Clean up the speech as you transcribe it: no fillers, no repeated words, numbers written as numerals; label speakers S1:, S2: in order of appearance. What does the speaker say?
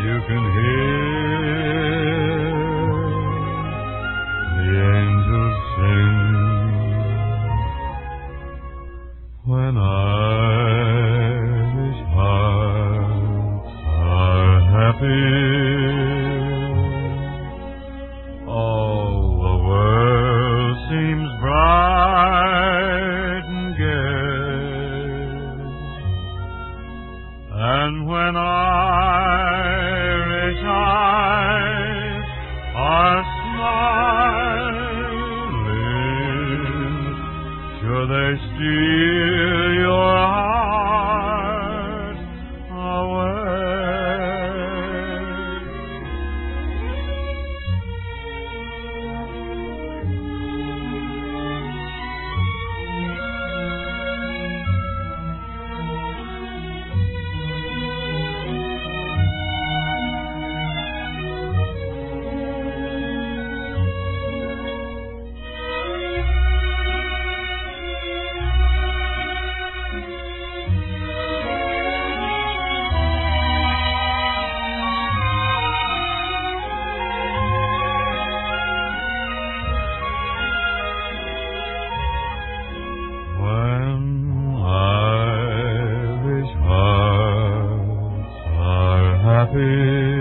S1: you can hear the angels sing. When Irish hearts are happy, all the world seems bright and gay. And when Irish eyes are smiling, sure they steal your heart away. When Irish hearts are happy,